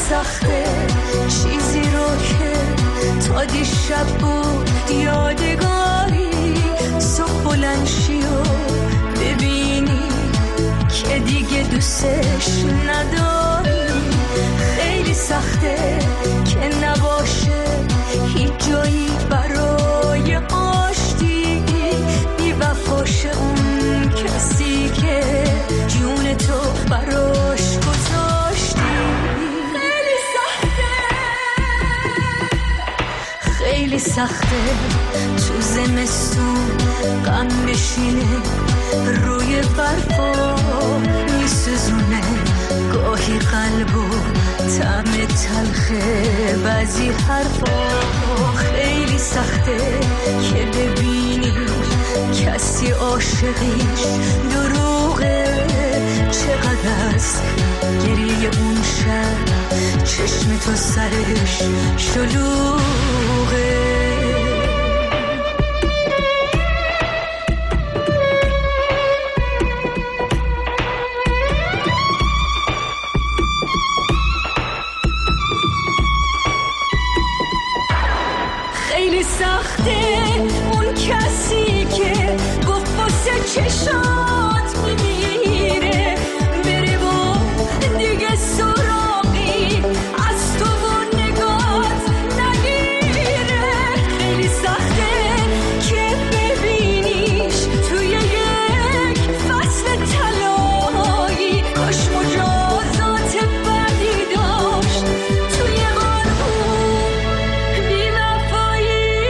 سخته چیزی رو که تا دیشب بود یادگاری، صبح بلند شی و ببینی که دیگه دوستش نداری. خیلی سخته که نباشه هیچ جایی برای آشتی، بی وفاش اون کسی که جون تو براش گذاشتی. خیلی سخته، خیلی سخته تو زمستون غم بشینه روی برفا میسوزونه گاهی قلبو طعم تلخه بعضی حرفا. خیلی سخته که ببینی کسی عاشقیش دروغه، چقدر از گریه اون شب چشم تو سرش شلوغه. خیلی سخته اون کسی که گفت واسه چشات میمیره، بره و دیگه سراغی از تو و نگات نگیره. خیلی سخته که ببینیش توی یک فصل طلایی، کاش مجازات بدی داشت توی قانون بی وفایی.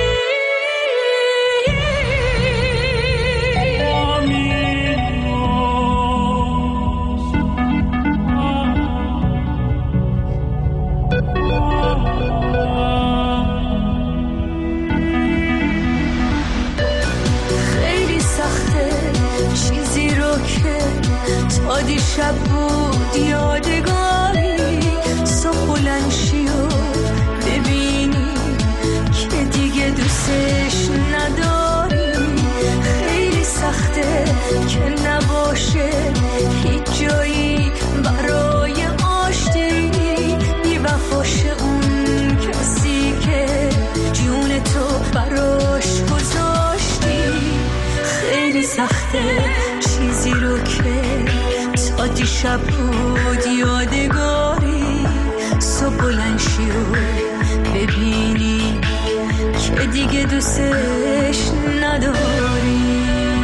خیلی سخته چیزی رو که تا دیشب بود یادگاری، صبح بلند شی و ببینی که دیگه دوستش نداری. خیلی سخته که نباشه هیچ جایی برای آشتی، بی وفاش اون کسی که جون تو براش گذاشتی. خیلی سخته چیزی رو که تا دیشب بود یادگاری، صبح بلند شی و ببینی که دیگه دوستش نداری.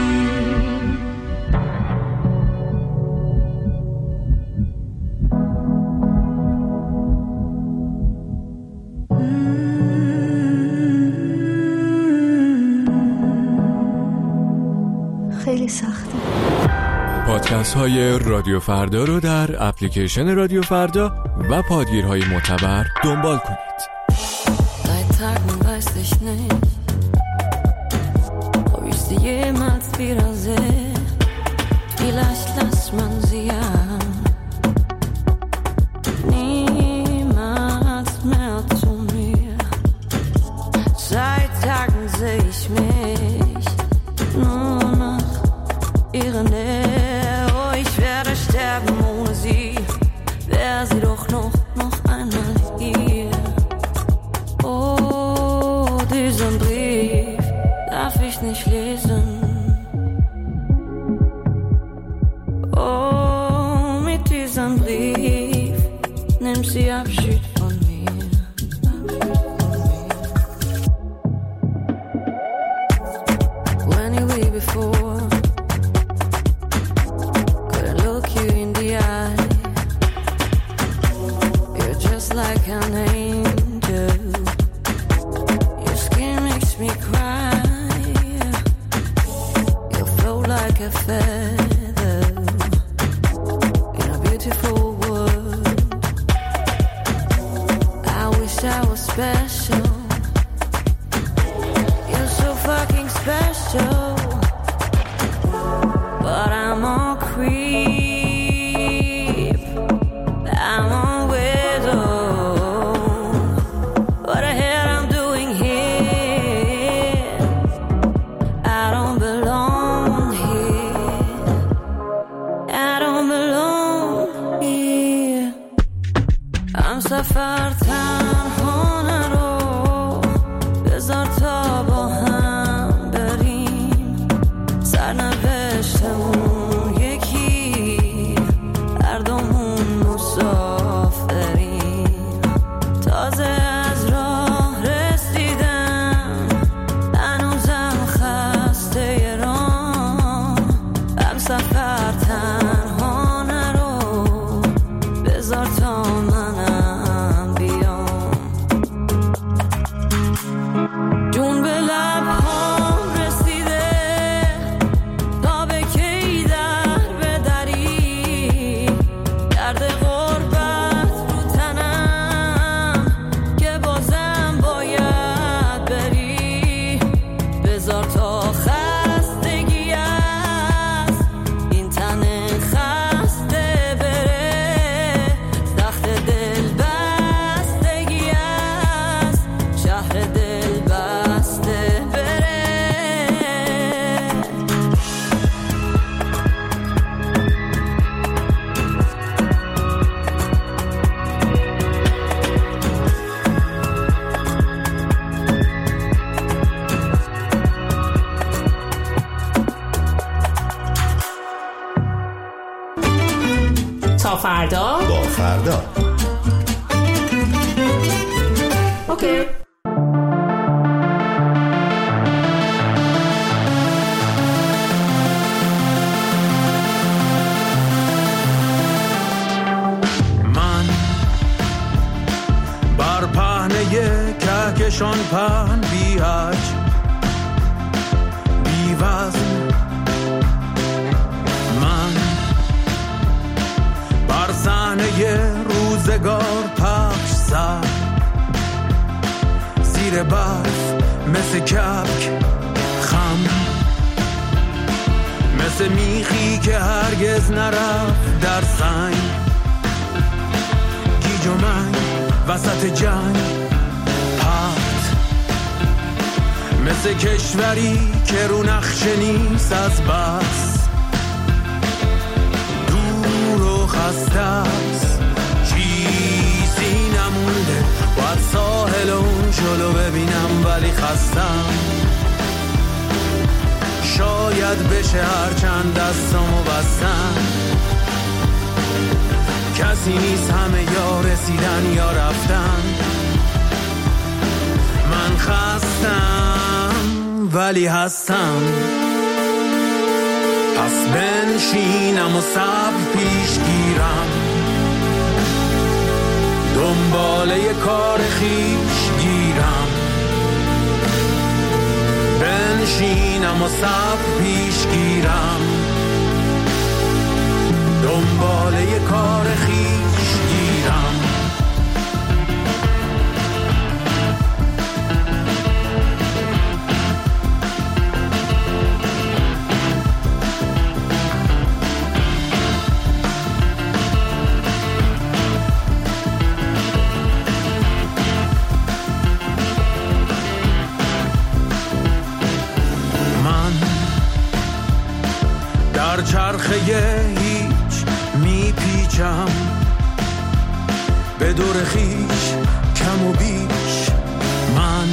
خیلی سخته. پادکست های رادیو فردا رو در اپلیکیشن رادیو فردا و پادگیرهای معتبر دنبال کنید. Seit Tagen weiß ich nicht, ob ich sie jemals wiedersehe. Vielleicht lässt man sie ja niemals mehr zu mir. Seit Tagen sehe ich mich nur nach ihrer Nähe. Oh, ich werde sterben ohne sie, wäre sie doch noch einmal hier. Oh, diesen Brief darf ich nicht lesen. Oh, mit diesem Brief nimmt sie Abschied von mir. When you were before, couldn't look you in the eye. You're just like an angel. Your skin makes me cry. You float like a feather in a beautiful world. I wish I was special. You're so fucking special. But I'm a creep. I'm a widow. What the hell I'm doing here? I don't belong here. I don't belong here. همسفر تنها نرو، بذار تا با هم بریم، سرنوشتمون یکی، هر دومون مسافریم. تازه از راه رسیدم، هنوزم خسته راه، همسفر تنها نرو، بذار تا منم بیام. جون به لبهام رسیده، تا به کی در بدری، درد غربت رو تنم که بازم باید بری. بذار تا خستگی از این تن خسته بره، سخت دل بستگی از شهر دل بسته بره. تا فردا. با فردا. اوکی. من بر پهنه کهکشان پهن بی حج بی وزن، من بر صحنه روزگار پخش سر، زیر برف مثل کبک خم، مثل میخی که هرگز نرفت در سنگ، گیج و منگ وسط جنگ پرت، مثل کشوری که رو نقشه نیست از بس، دور و خسته است، چیزی نمونده، باید ساحل اون جلو ببینم ولی خستم، شاید بشه هرچند دستامو بستم، کسی نیست، همه یا رسیدن یا رفتن، من خستم ولی هستم. پس بنشینم و صبر پیش گیرم، دنباله کار خیش گیرم، بنشینم و صبر پیش گیرم، دنباله کار خیش گیرم. در چرخه هیچ میپیچم، به دور خیش کم و بیش، من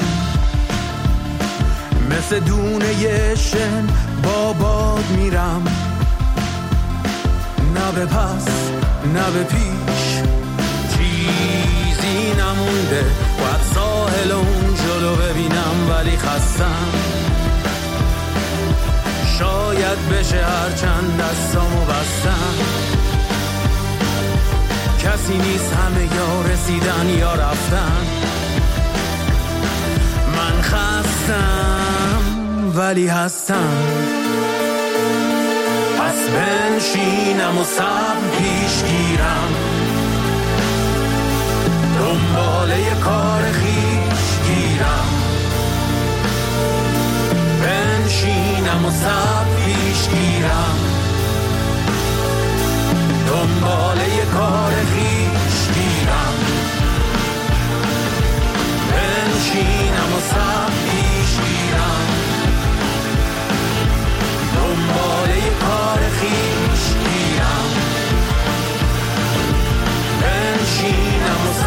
مثل دونه شن با باد میرم، نه به پس نه به پیش، چیزی نمونده، باید ساحل اون جلو ببینم ولی خستم، شاید بشه هرچند دستامو بستم، کسی نیست، همه یا رسیدن یا رفتن، من خستم ولی هستم. پس بنشینم و صبر پیش گیرم، دنباله کار خیش گیرم، بنشینم و صبر پیش گیرم، دنباله کار خیش گیرم، بنشینم و صبر پیش گیرم، دنباله کار خیش گیرم، بنشینم و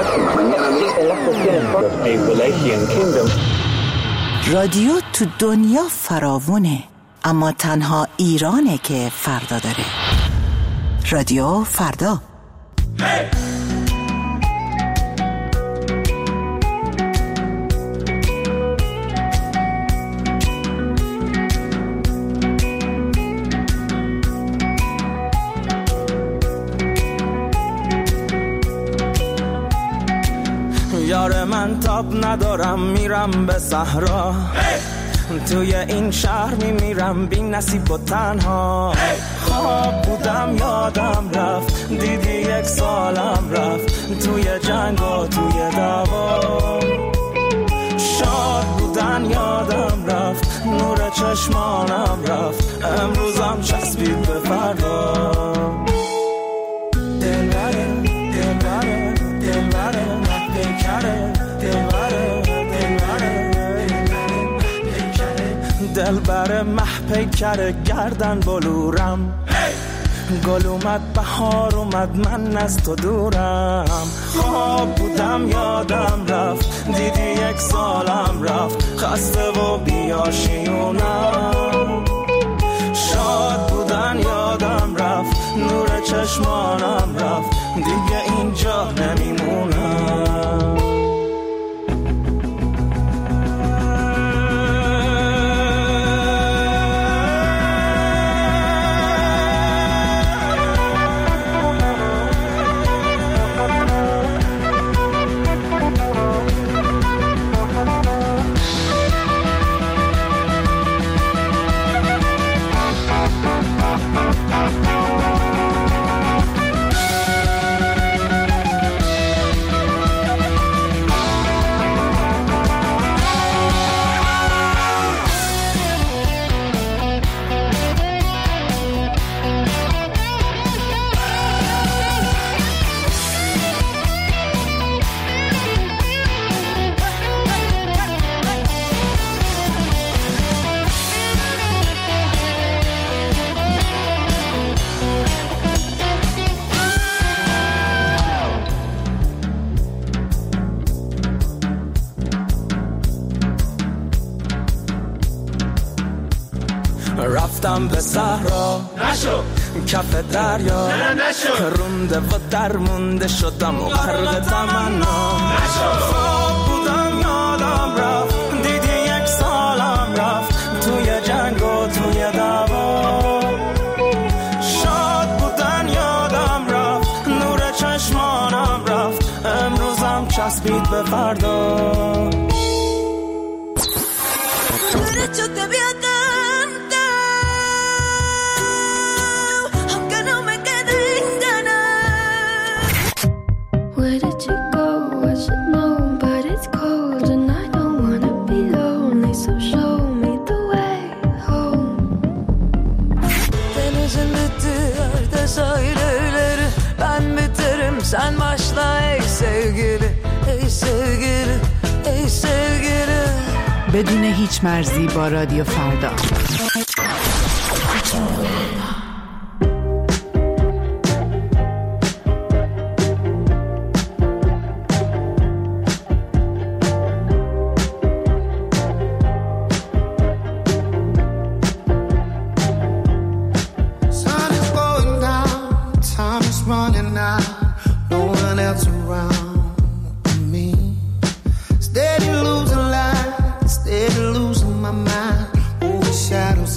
رادیو تو دنیا فراوونه، اما تنها ایرانه که فردا داره. رادیو فردا. یار من تاب ندارم میرم به صحرا، توی این شهر میمیرم بی نصیب و تنها. خواب بودم یادم رفت، دیدی 1 سالم رفت توی جنگ و توی دعوا. شاد بودن یادم رفت، نور چشمانم رفت، امروزم چسبید به فردا. دلبره دلبره دلبره محبکره، دلبره دلبره دلبره محبکره، گردن بلورم. گل اومد بهار اومد من از تو دورم. خواب بودم یادم رفت، دیدی 1 سالم رفت، خسته و بیاشیونم. شاد بودن یادم رفت، نور چشمانم رفت، دیگه اینجا نمیمونم. رفتم به صحرا نشو، کف دریا نشو، رونده و درمونده شدم و غرق تمنا نشو. خواب بودم یادم رفت، دیدی 1 سالم رفت توی جنگ و توی دعوا. شاد بودن یادم رفت، نور چشمانم رفت، امروزم چسبید به فردا. Sen başla ey sevgili, ey sevgili, ey sevgili. بدون هیچ مرزی با رادیو فردا. Shadows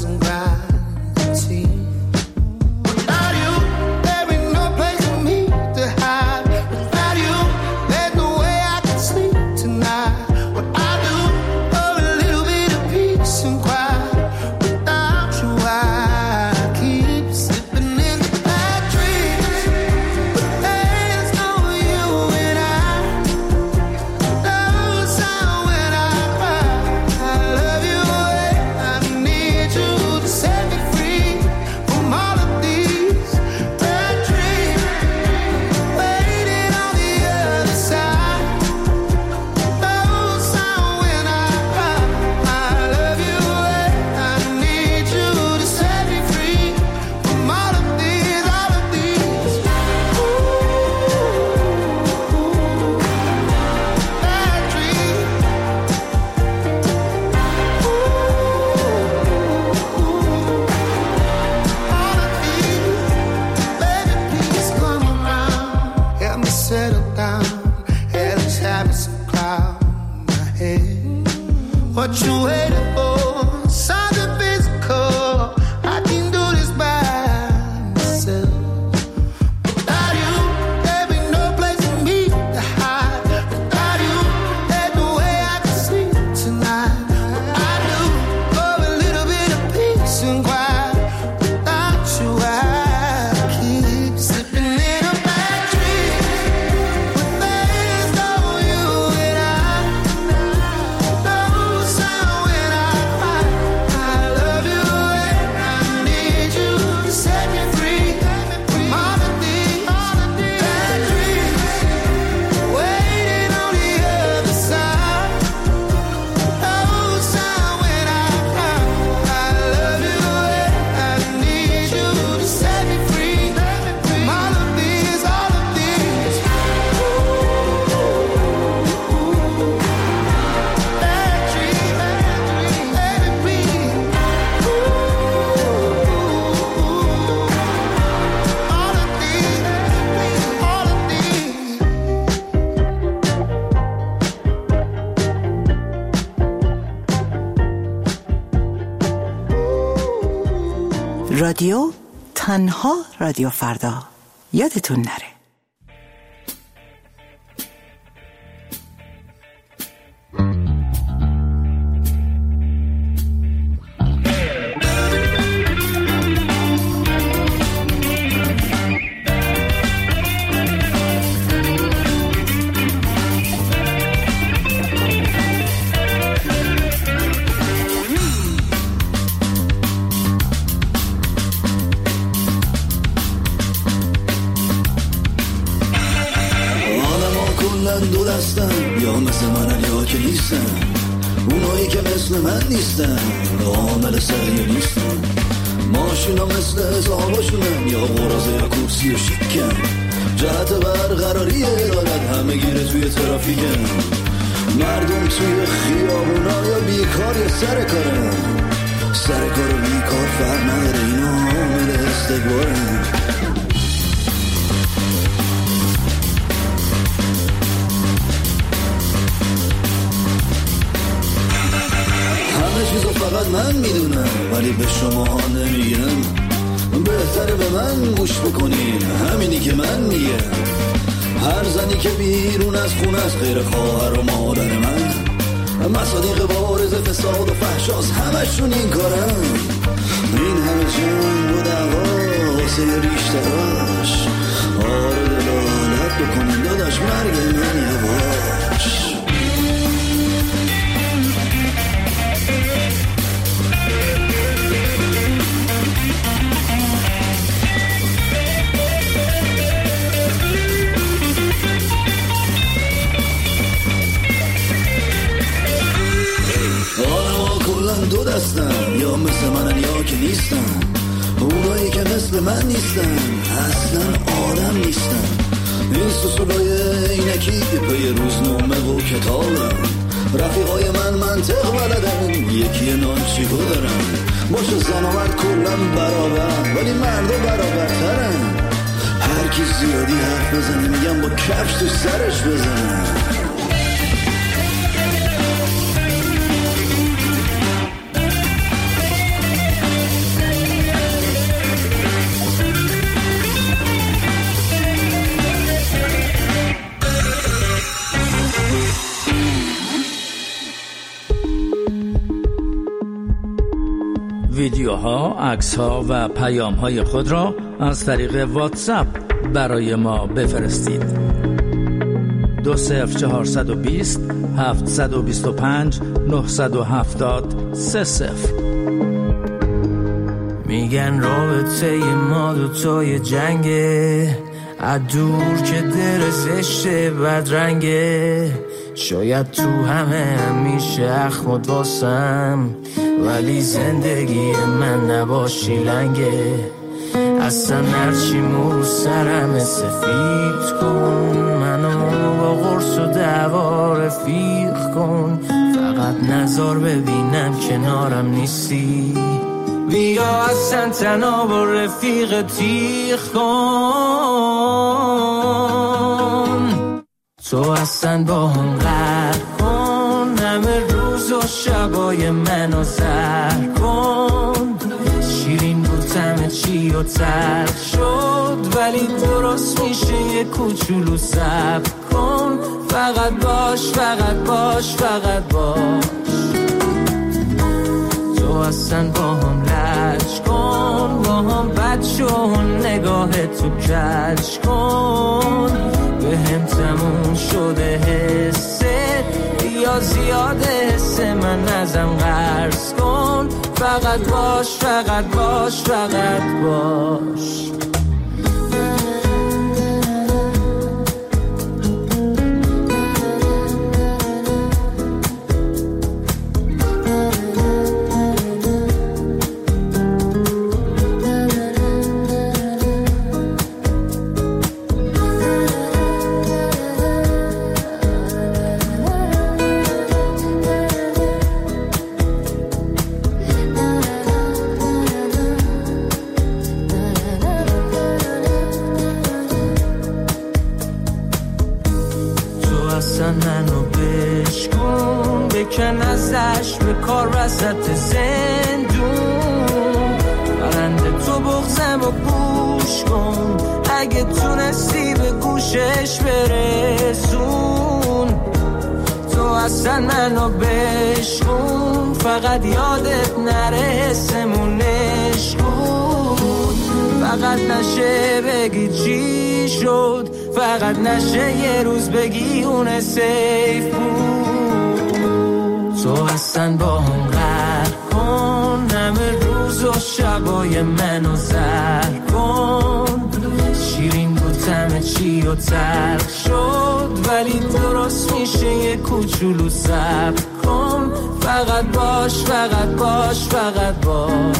what you waiting for. Something physical, I can do this by myself. Without you, there be no place for me to hide. Without you, there's no way I can sleep tonight. I do for a little bit of peace and quiet. Without you, I keep slipping in a bad dream. When there's no you and I, no sound when I cry. I love you and I need you to set me free from all of these bad dreams waiting on the other side. No sound when I cry. I love you and I need you to set me free from all of these bad dreams. Let it be. All of these. رادیو تنها رادیو فردا، یادتون نره. آدم ها کلن دو دستن، یا مثل منن یا که نیستن. اونایی که مثل من نیستن عامل سریع نیستن. ماشینا مثل حساباشونن، یا قرازه یا کرسی و شیکن. جهت برقراری عدالت همه گیره توی ترافیکن. مردم توی خیابونا یا بیکار یا سر کارن. سر کار و بیکار فرق نداره، اینا عامل استکبارن. همه چیزو فقط من میدونم، ولی به شما ها نمیگم. بهتره به من گوش بکنین، همینی که من میگم. هر زنی که بیرون از خونه است غیر خواهر و مادر من. مصادیق بارز فساد و فحشاست، همشون این کارن. این همه جنگ و دعوا واسه ریشتراش. آره دلالت بکنین داداش، مرگ من یواش. آدم کلن دو دستن، یا مثل منن یا که نیستن. اونایی که مثل من نیستن اصلا آدم نیستن. این سوسولای اینکی پی روزنامه و کتابن. رفیقای من منطق بلدن، یکی نانچیکو دارن. باشه زن و مرد کلن برابر، ولی مردا برابرترن. هر کی زیادی حرف بزنه میگم با کفش تو سرش بزنه. ویدیوها، عکس‌ها و پیام‌های خود را از طریق واتساپ برای ما بفرستید. 20420 725 970 30. میگن رابطه ما دوتای جنگه، از دور که دل زشته بدرنگه. شاید تو همه همیشه اخمد واسم، ولی زندگی من نباشی لنگه. اصلا هرچی مو سرم سفید کن، منو با قرص و دعوا رفیق کن. فقط نظر ببینم کنارم نیستی، بیا اصلا تنها با رفیق تیغ کن. تو اصلا با هم قهر کن، همه روزو و شبای منو سر کن. شیرین بود طعم چی و تلخ شد، ولی درست میشه یه کوچولو صبر کن. فقط باش فقط باش فقط باش. تو اصلا با هم لج کن، با هم بد شو، نگاه تو کج کن. به هم تموم شده حست، یا زیاده حس من ازم قرض کن. فقط باش فقط باش فقط باش. بکن ازش به کار وسط زندون. برنده تو بغزم و گوش کن، اگه تونستی به گوشش برسون. تو اصلا منو بشکن، فقط یادت نره حسمونش کن. فقط نشه بگی چی شد، فقط نشه یه روز بگی اون سیف بود. تو اصلا با هم قهر کن، همه روز و شبای منو زهر کن. شیرین بود طعم چی و تلخ شد، ولی درست میشه یه کوچولو صبر کن. فقط باش فقط باش فقط باش.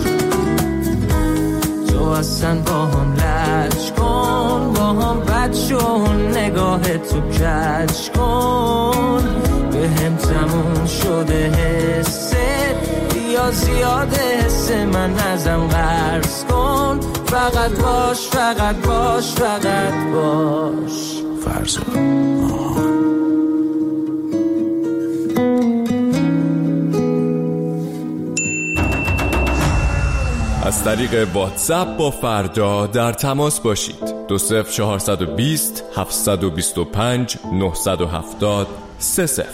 تو اصلا با هم لج کن، با هم بد شو، نگاه تو کج کن. به هم تموم شده حست، یا زیاده حس من ازم قرض کن. فقط باش فقط باش فقط باش. فرزاد از طریق واتساپ با فردا در تماس باشید. 20420 725 970 30.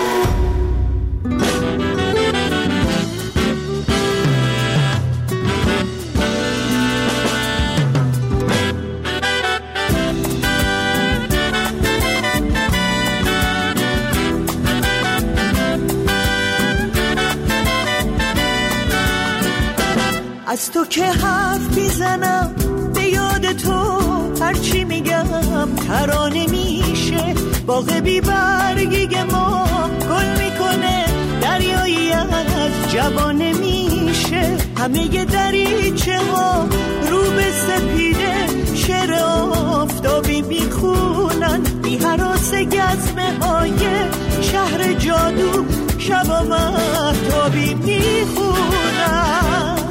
از تو که حرف میزنم به یاد تو، هرچی میگم ترانه میشه. باغ بی برگی ما گل میکنه، دریایی از جوانه میشه. همه دریچه ها رو به سپیده، شعر آفتابی میخونن. بی هراس گزمه های شهر جادو، شبا مهتابی میخونن.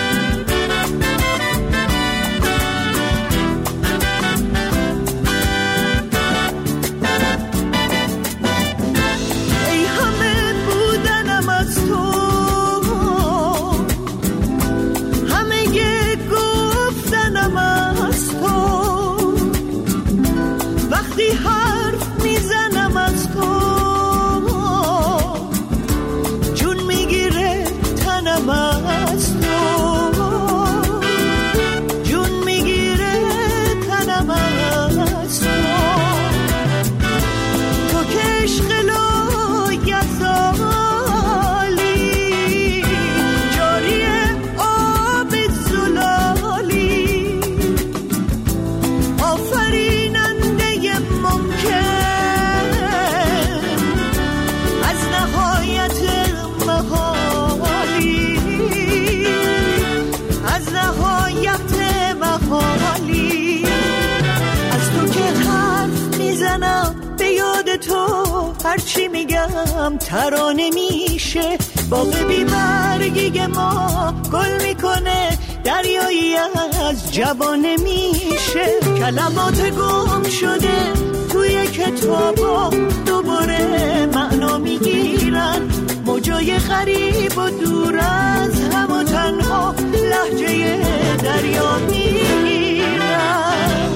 هرچی میگم ترانه میشه. باغ بی برگی ما گل میکنه، دریایی از جوانه میشه. کلمات گم شده توی کتابا دوباره معنا میگیرن. موجای غریب و دور از هم و تنها لهجه دریا میگیرم.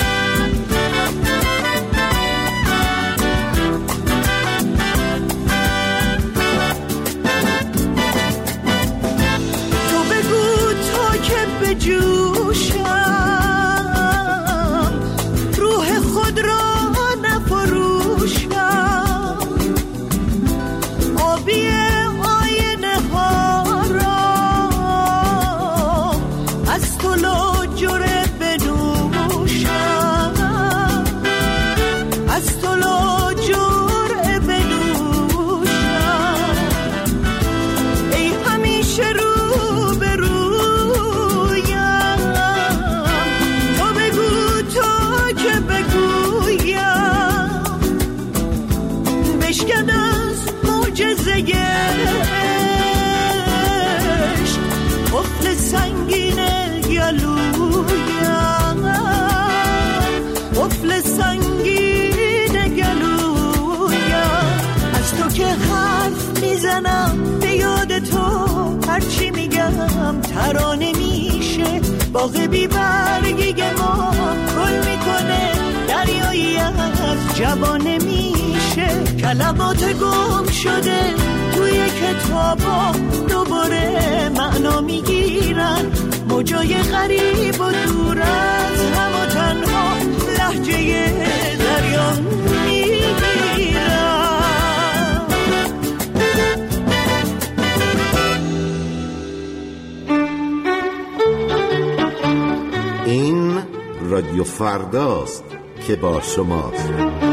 تو بگو تا که بجوشم روح خود را نفروشم، آبی آینه ها را از تو لاجره بنوشم، از تو لاجره بنوشم. ای همیشه رو به رویم، تو بگو تا که بگویم، بشکن از معجزه عشق قفل سنگین گلویم، قفل سنگین گلویم. از تو که حرف میزنم به یاد تو، هرچی میگم ترانه میشه. باغ بی برگی ما گل میکنه، دریایی از جوانه میشه. کلمات گم شده توی کتابا دوباره معنا میگیرن، موجای غریب و دور از هم و تنها لهجه دریا میگیرن. این رادیو فرداست که با شماست.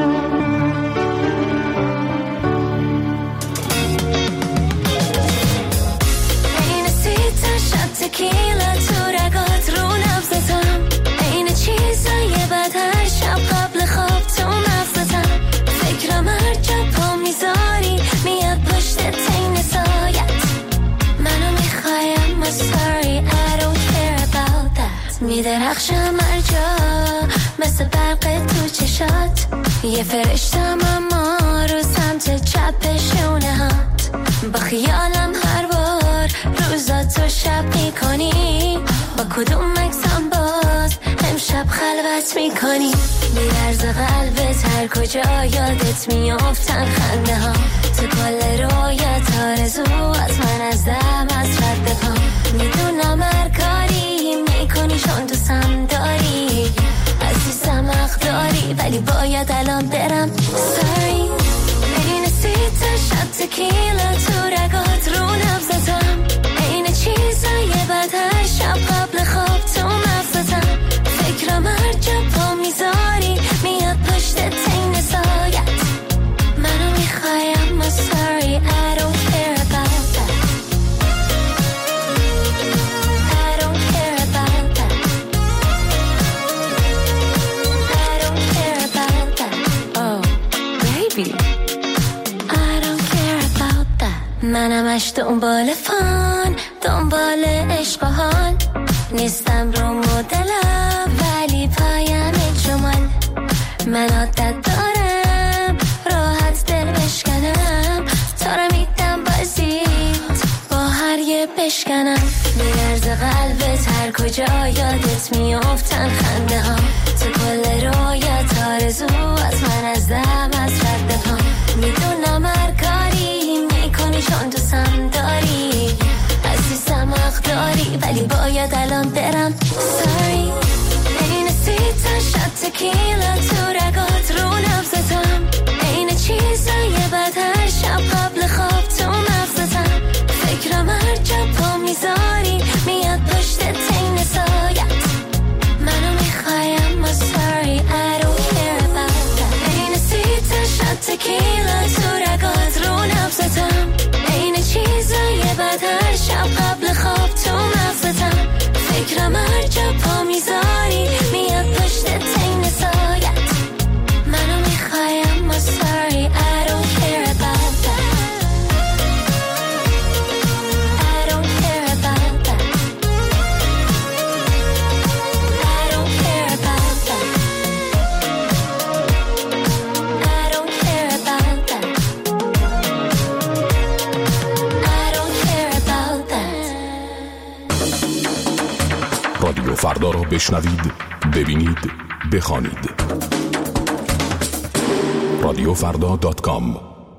تکیلا تو رگات رو نبزتم، این چیزای بد هر شب قبل خواب تو مغزتم. فکرم هر جا پا میذاری میاد پشت تین سایت، منو میخوایم I'm sorry I don't care about that. میدرخشم هر جا مثل برق تو چشات، یه فرشتم اما رو سمت چپ شونه هات. با خیالم هر بار روزا تو شب میکنی، با کدوم مکسم باز امشب خلوت میکنی. بیرز قلبت هر کجا یادت میافتن خنده ها، تو کل رویت آرزو از من از دم از رد پا. میدونم هر کاری میکنی چون دوستم داری، عزیزم حق داری ولی باید الان برم. Sorry بین سیتا شب تکیلا تو رگات رو نبزتم، این چیزای بد هر شب قبل خواب تو مغزتم. فکرم هر جا پا میذاری میاد پشت تین سایت، منو میخوایم I'm sorry I don't care about that. I don't care about that. I don't care about that. Oh baby I don't care about that. منمش دنبال فان، دنبال عشق و حال، نیستم رو مدلم ولی پایم جمال. من عادت دارم راحت دل بشکنم، تا رو میدم بازیت با هر یه بشکنم. میرز قلبت هر کجا یادت میافتن خنده ها، تو کل رویت آرزو از من از دم از رد پا. میدونم هر کاری میکنی چون دوستم داری، عزیزم حق داری ولی باید الان برم. Sorry این سیتا شب تکیلا تو رگات رو نبزتم، این چیزای بد هر شب قبل خواب تو مغزتم. فکرم هر جا پا میذاری میاد پشت تین سایت، منو میخوایم I'm sorry I don't care about that. این سیتا شب تکیلا تو رگات رو نبزتم، این چیزای بد هر شب قبل خواب تو مغزتم. فکرم هر جا پا میذاری میاد پشت تین سایت، منو میخوایم I'm sorry I don't care about that. I don't care about that. I don't care about that. I don't care about that. بشنوید، ببینید، بخوانید. رادیوفردا.com.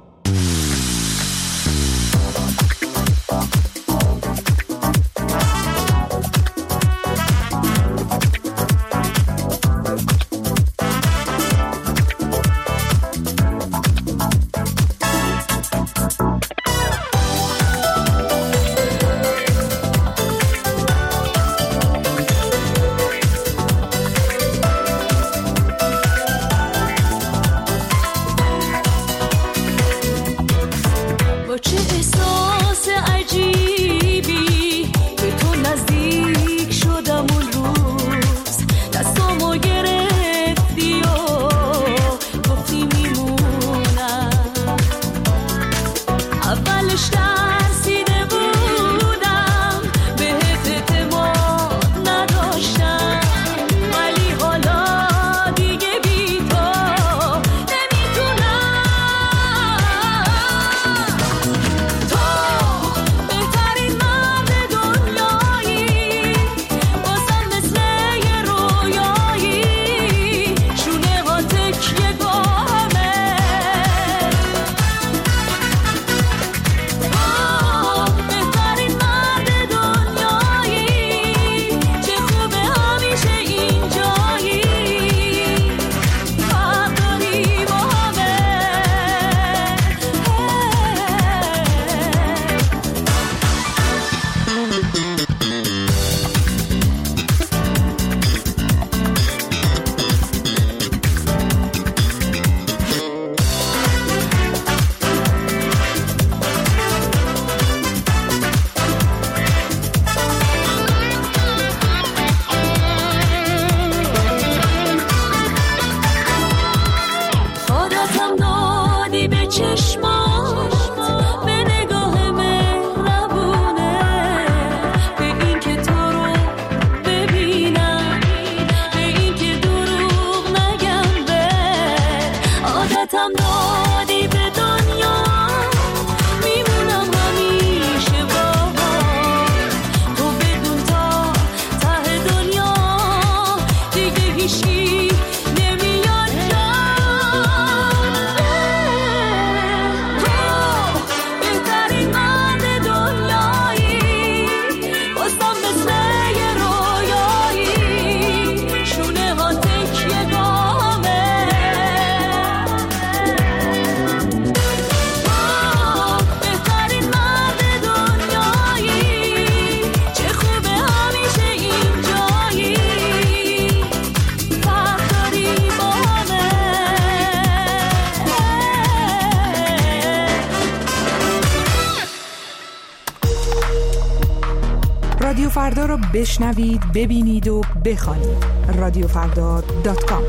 رادیو فردا رو بشنوید، ببینید و بخوانید. رادیوفردا.com.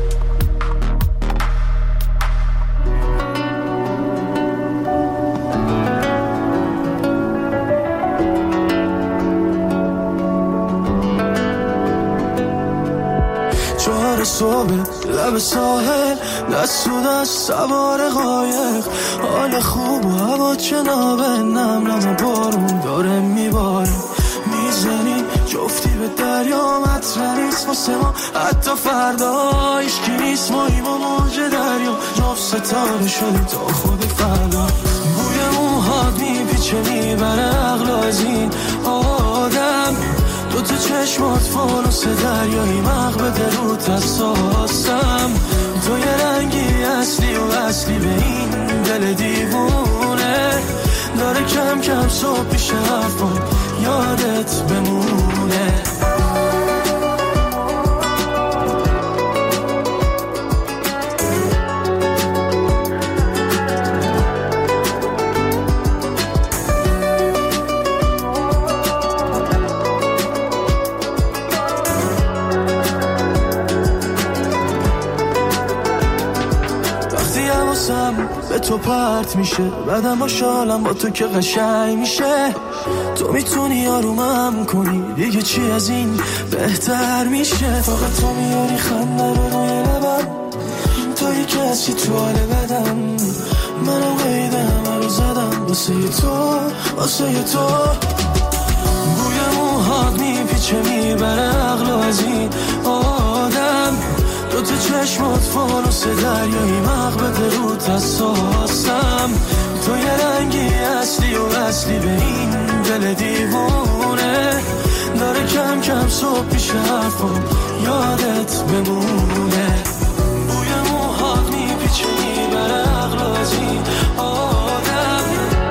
صبح لب ساحل دست و دست سوار قایق، حال خوب و هوا جنابه، نم نم بارون داره میباره، میزنی جفتی به دریا، مطرح نیست واسه ما حتی فردا، هیچکی نیست مایی با موج دریا، جفت ستاره شده تا خود فردا، بوی موهات میپیچه میبره عقل از این آدم، دو تا چشمات فانوس دریایی، مغبت روت حساسم، تو یه رنگی اصلی و اصلی به این دل دیوونه، داره کم کم صبح پیش حرفان یادت بمونه. به تو پرت میشه بعدم با شالم با تو که قشنگ میشه، تو میتونی آرومم کنی دیگه چی از این بهتر میشه، فقط تو میاری خنده رو روی لبم، تویی کسی تو حال بدم، منم قید همه رو زدم واسه تو، واسه تو، بوی موهات میپیچه میبره عقل از این آدم. دوتا چشمات فانوس دریایی مغبت رو تساسم. تو یه رنگی اصلی و اصلی به این دل دیوونه. داره کم کم صبح پیش حرفم یادت بمونه. بوی موهات میپیچه میبره عقل از این آدم.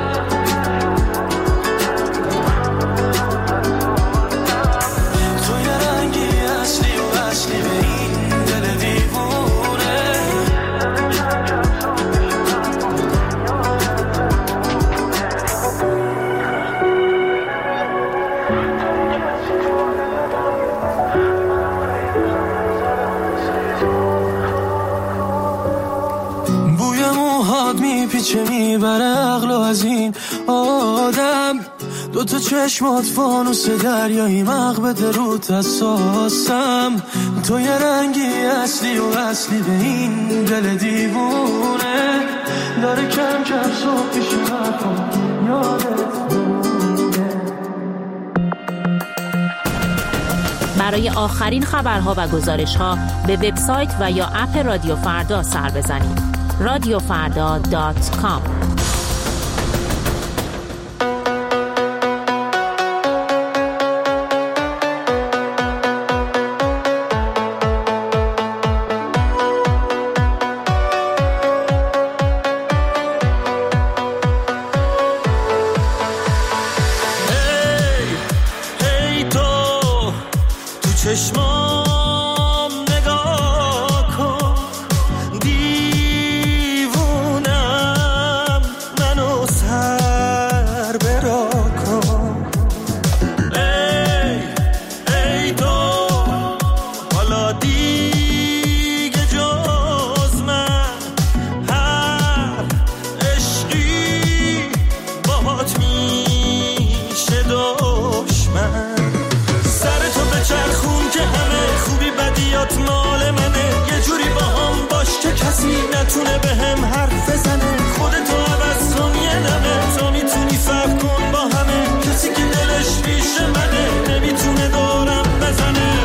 تو یه رنگی اصلی و اصلی به این دل دیوونه. میپیچه میبره عقل از این آدم. دوتا چشمات فانوس دریایی مغبت رو تساسم. تو یه رنگی اصلی و اصلی به این دل دیوونه. داره کم کم صبح پیش حرفم یادت بمونه. برای آخرین خبرها و گزارشها به وبسایت و یا اپ رادیو فردا سر بزنید. radiofarda.com. Hey تو چشمام نگاه کن. نتونه به هم حرف بزنه. خودتو عوض کن یه دمه. تو میتونی فرق کن با همه. کسی که دلش پیش منه نمیتونه دورم بزنه.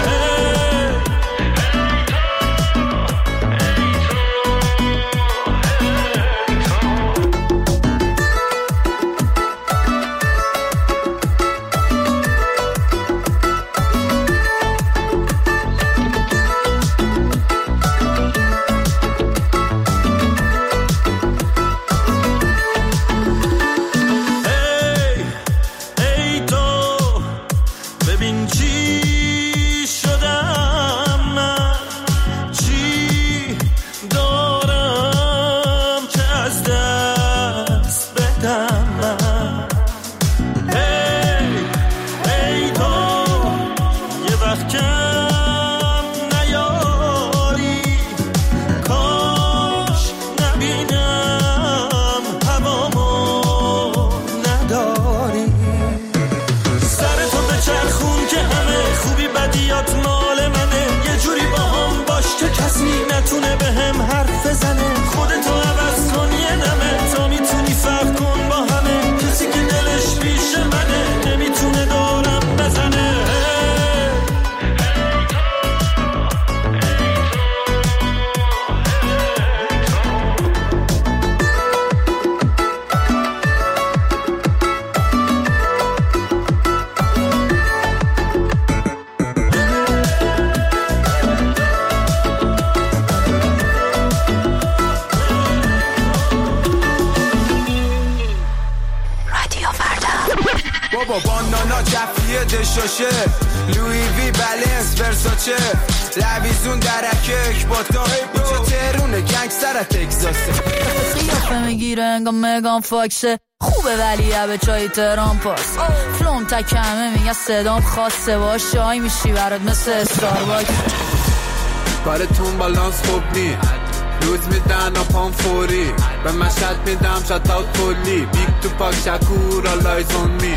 نتونه به هم حرف بزنه. خودتو عوض کن یه نمه. تو میتونی فرق کن با همه. کسی که دلش پیش منه نمیتونه دورم بزنه. بابا بانانا جفیه دشاشه لوی وی بلنس ورساچه لویزون درکه اکباتا اینجا تهرونه گنگستر تگزاسه. قیافه میگیره انگا مگان فاکسه. خوبه ولی به چای تهران پاس. فلوم تکمه میگه صدام خاصه. باش چای میشی برات مثل استارباکس. کارتون بالانس خوب نی. روز میدن و پام فوری. به مشهد میدم شات اوت کلی. بیگ تو پاک شکور آلایز اون می.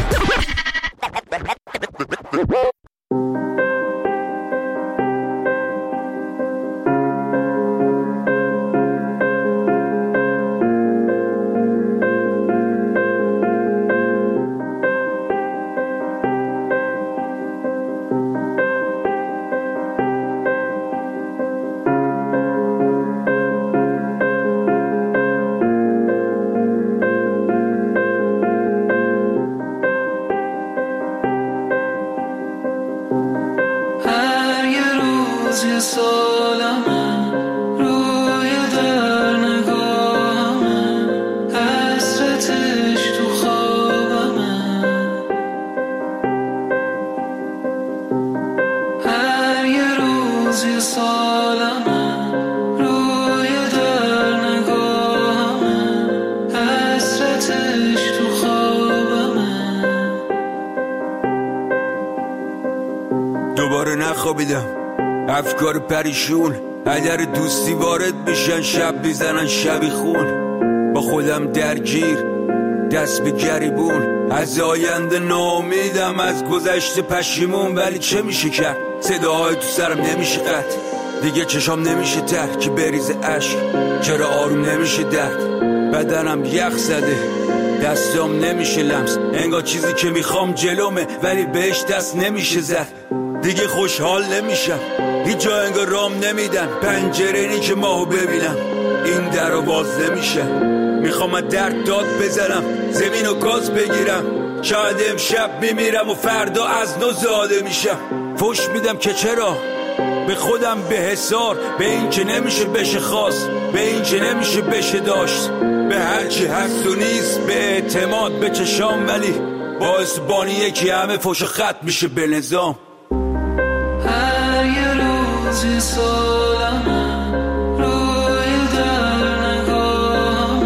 خوابیدم افکار پریشون اگر دوستی وارد میشن شب میزنن شبی خون با خودم درگیر دست به گریبون از آینده ناامیدم از گذشته پشیمون ولی چه میشه کرد صداهای تو سرم نمیشه قطع دیگه چشام نمیشه تر که بریزه عشق چرا آروم نمیشه درد بدنم یخ زده دستام نمیشه لمس انگار چیزی که میخوام جلومه ولی بهش دست نمیشه زد دیگه خوشحال نمیشم هیچ جا انگار رام نمیدن پنجره‌ای که ماهو ببینم این درو باز نمیشه میخوام از درد داد بزنم زمین و گاز بگیرم شاید امشب میمیرم و فردا از نو زاده میشم فوش میدم که چرا به خودم به حسار به این که نمیشه بشه خواست به این که نمیشه بشه داشت به هرچی هست و نیست به اعتماد به چشام ولی باعث بانی یکی همه فوش خط میشه به نظام هر یه روزی سالم روی در نگاهم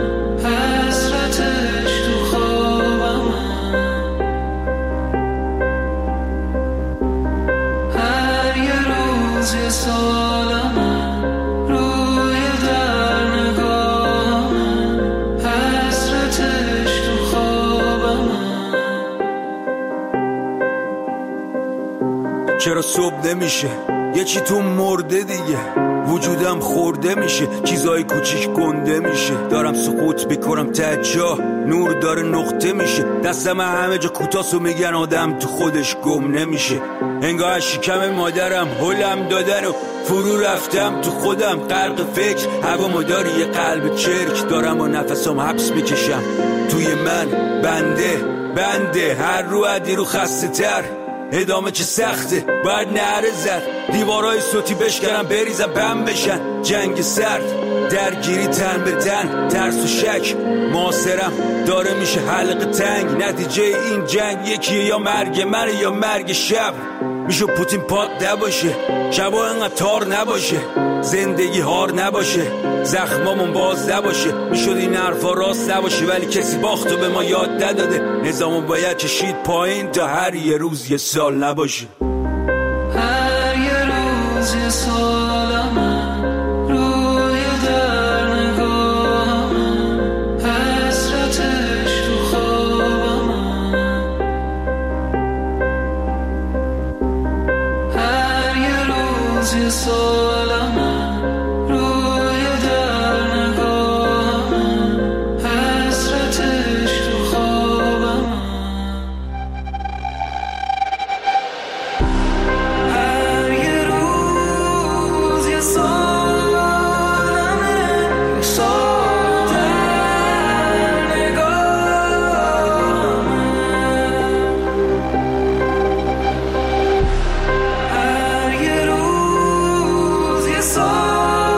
حسرتش تو خوابم هر یه روزی سالم روی در نگاهم حسرتش تو خوابم چرا صبح نمیشه یه چی تو مرده دیگه وجودم خورده میشه چیزای کوچیک گنده میشه دارم سقوط میکنم ته جا نور داره نقطه میشه دستم همه جا کوتاست و میگن آدم تو خودش گم نمیشه انگار شکم مادرم هلم دادن و فرو رفتم تو خودم غرق فکر هوا مداری یه قلب چرک دارم و نفسم حبس میکشم توی من بنده هر رو عدی رو خسته تر ادامه چه سخته باید نعره زد دیوارای صوتی بشکنم بریزم بم بشن جنگ سرد درگیری تن به تن ترس و شک معاصرم داره میشه حلقه تنگ نتیجه این جنگ یکیه یا مرگ من یا مرگ شب میشه پوتین پاک نباشه شبا انقدر تار نباشه زندگی هار نباشه زخمامون باز نباشه میشد این حرفا راست نباشه ولی کسی باختو به ما یاد نداده نظامون باید کشید پایین تا هر یه روز یه سال نباشه هر یه روز یه سالم روی در نگاهم حسرتش تو خوابم هر یه روز یه سالم روی در نگاهم حسرتش تو خوابم هر یه روز یه سالمه سال در نگاهم هر یه روز یه سالمه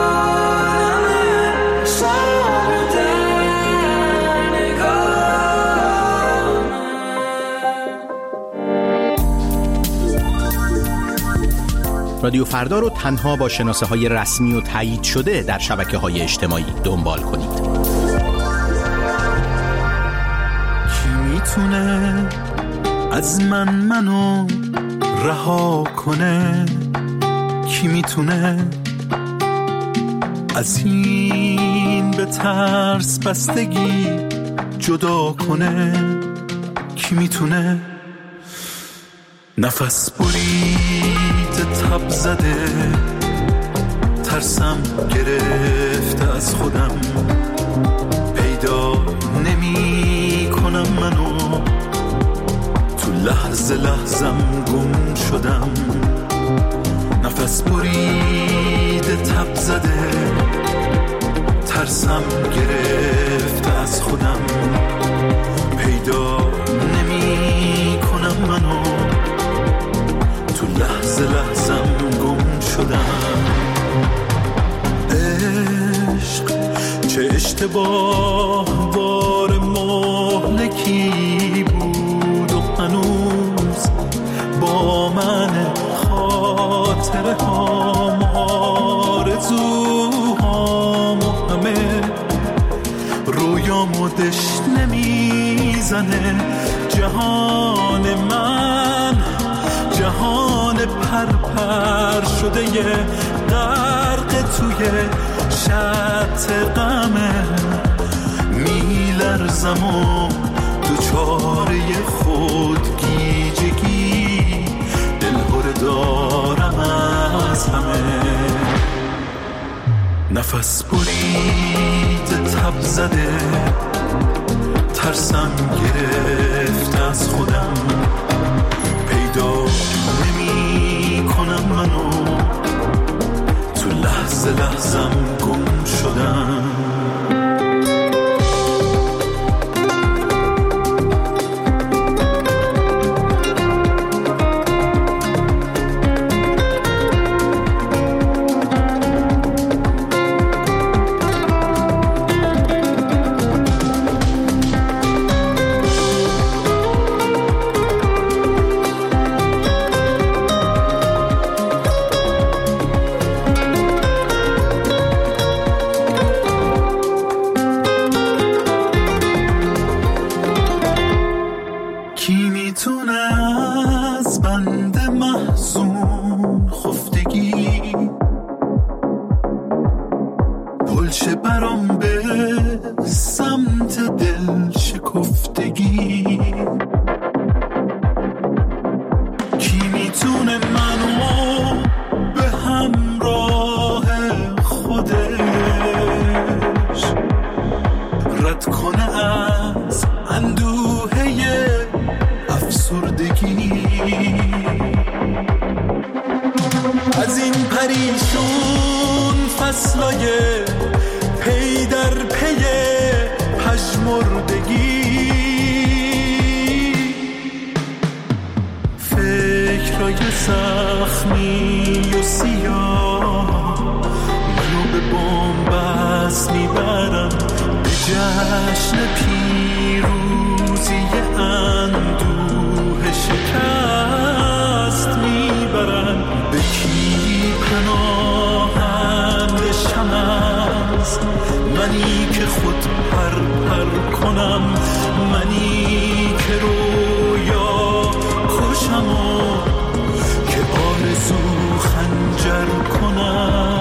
سال در نگاهم رادیو فردا رو تنها با شناسه های رسمی و تایید شده در شبکه های اجتماعی دنبال کنید. کی میتونه از منو رها کنه کی میتونه از این به ترس بستگی جدا کنه کی میتونه نفس برید تب زده ترسم گرفته از خودم پیدا نمی کنم منو تو لحظم گم شدم نفس برید تب زده ترسم گرفته از خودم پیدا نمی کنم منو تو لحظم گم شدم عشق چه اشتباه بار مهلکی بود و هنوز با من خاطره هام آرزوهام و همه رویامو دشنه میزنه جهان من جهان پرپر شده غرق توی شط غمه، میلرزم و دوچاره خودگیجگی، دلهره دارم از همه. نفس برید تب زده، ترسم گرفت از خودم، پیدا نمی کنم منو، تو لحظه لحظم گم شدم. از این پریشون فصلای پی در پی پژمردگی، فکرای زخمی و سیاه منو به بن‌بست میبرن، به جشن پیروزی اندوه شکست میبرن. به کی پناهم بشم از منی که خود پر کنم، منی که رویا کشم و که آرزو خنجر کنم.